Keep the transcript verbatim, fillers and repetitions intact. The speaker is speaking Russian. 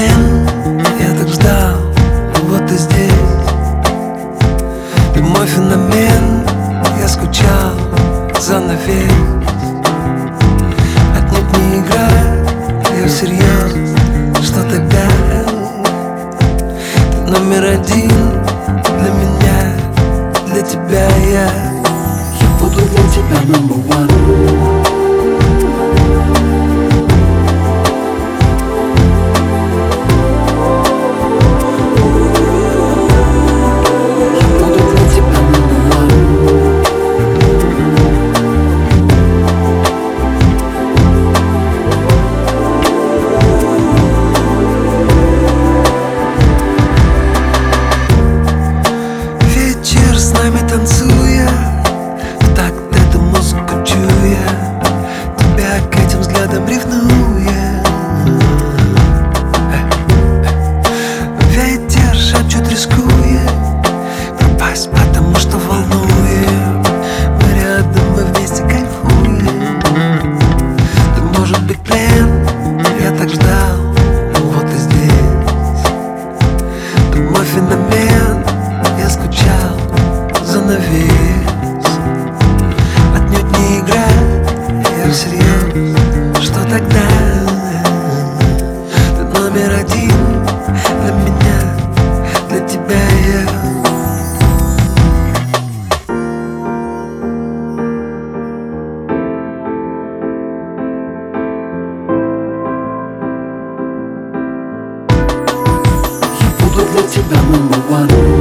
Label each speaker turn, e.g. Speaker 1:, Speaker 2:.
Speaker 1: плен, я так ждал, вот ты здесь. Ты мой феномен, я скучал за навек. Отнюдь не игра, я всерьез, что тогда? Ты номер один для меня, для тебя я.
Speaker 2: Я буду для тебя number one.
Speaker 1: С нами танцуя, в такт эту музыку чуя, тебя к этим взглядам ревнуя. Ветер шепчет, рискуя пропасть, потому что волнуем. Мы рядом, мы вместе кайфуем. Ты, может быть, плен, я так ждал, вот и здесь. Ты мой феномен, я скучал за навес. Отнюдь не игра, я всерьез, что тогда? Ты номер один для меня, для тебя я.
Speaker 2: Я буду для тебя number one.